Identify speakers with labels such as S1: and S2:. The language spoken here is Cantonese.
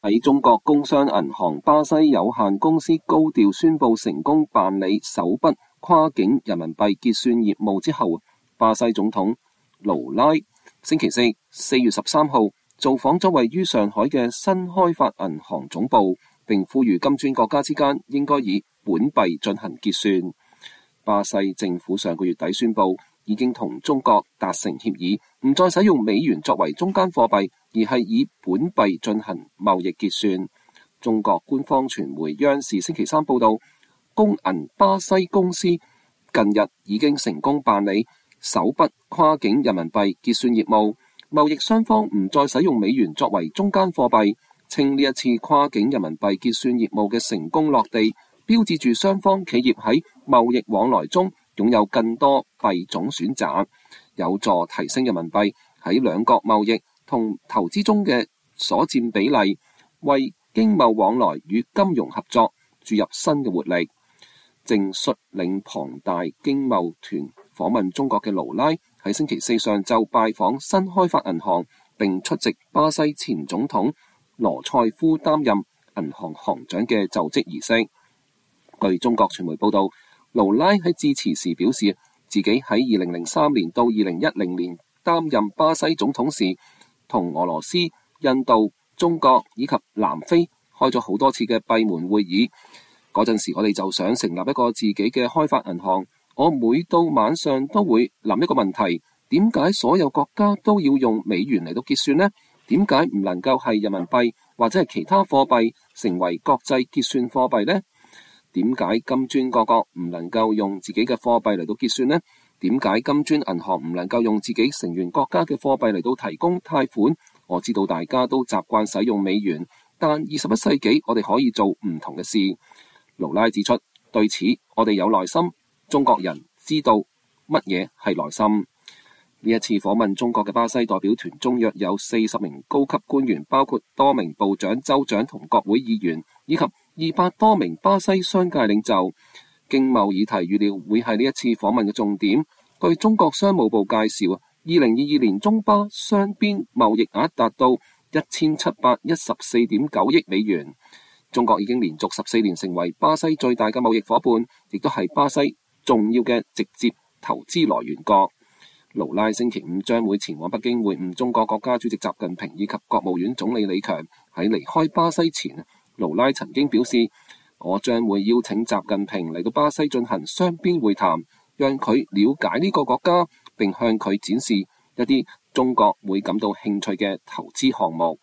S1: 喺中國工商銀行巴西有限公司高調宣布成功辦理首筆跨境人民幣結算業務之後，巴西總統盧拉星期四月13號造訪咗位於上海嘅新開發銀行總部，並呼籲金磚國家之間應該以本幣進行結算。巴西政府上個月底宣布，已經同中國達成協議，唔再使用美元作為中間貨幣，而係以本幣進行貿易結算。中國官方傳媒央視星期三報道，工銀巴西公司近日已經成功辦理首筆跨境人民幣結算業務，貿易雙方唔再使用美元作為中間貨幣，稱呢一次跨境人民幣結算業務嘅成功落地，標誌住雙方企業喺貿易往來中擁有更多幣種選擇，有助提升人民幣喺兩國貿易同投資中嘅所佔比例，為經貿往來與金融合作注入新嘅活力。正率領龐大經貿團訪問中國嘅盧拉喺星期四上晝拜訪新開發銀行，並出席巴西前總統羅塞夫擔任銀行行長嘅就職儀式。據中國傳媒報道，盧拉喺致辭時表示，自己喺2003年到2010年擔任巴西總統時，同俄羅斯、印度、中國以及南非開咗好多次嘅閉門會議。嗰陣時我哋就想成立一個自己嘅開發銀行。我每到晚上都會諗一個問題，點解所有國家都要用美元嚟到結算呢？點解唔能夠係人民幣或者係其他貨幣成為國際結算貨幣呢？點解金磚各國唔能夠用自己嘅貨幣嚟到結算呢？點解金磚銀行唔能夠用自己成員國家嘅貨幣嚟到提供貸款？我知道大家都習慣使用美元，但21世紀我哋可以做唔同嘅事。盧拉指出，對此我哋有耐心，中國人知道乜嘢係耐心。呢一次訪問中國嘅巴西代表團中約有40名高級官員，包括多名部長、州長同國會議員，以及200多名巴西商界領袖。經貿議題預料會係呢一次訪問嘅重點。據中國商務部介紹，2022年中巴雙邊貿易額達到1714.9億美元。中國已經連續14年成為巴西最大嘅貿易夥伴，亦都係巴西重要嘅直接投資來源國。盧拉星期五將會前往北京會晤中國國家主席習近平以及國務院總理李強。喺離開巴西前，盧拉曾經表示，我將會邀請習近平嚟到巴西進行雙邊會談，讓佢了解呢個國家，並向佢展示一啲中國會感到興趣嘅投資項目。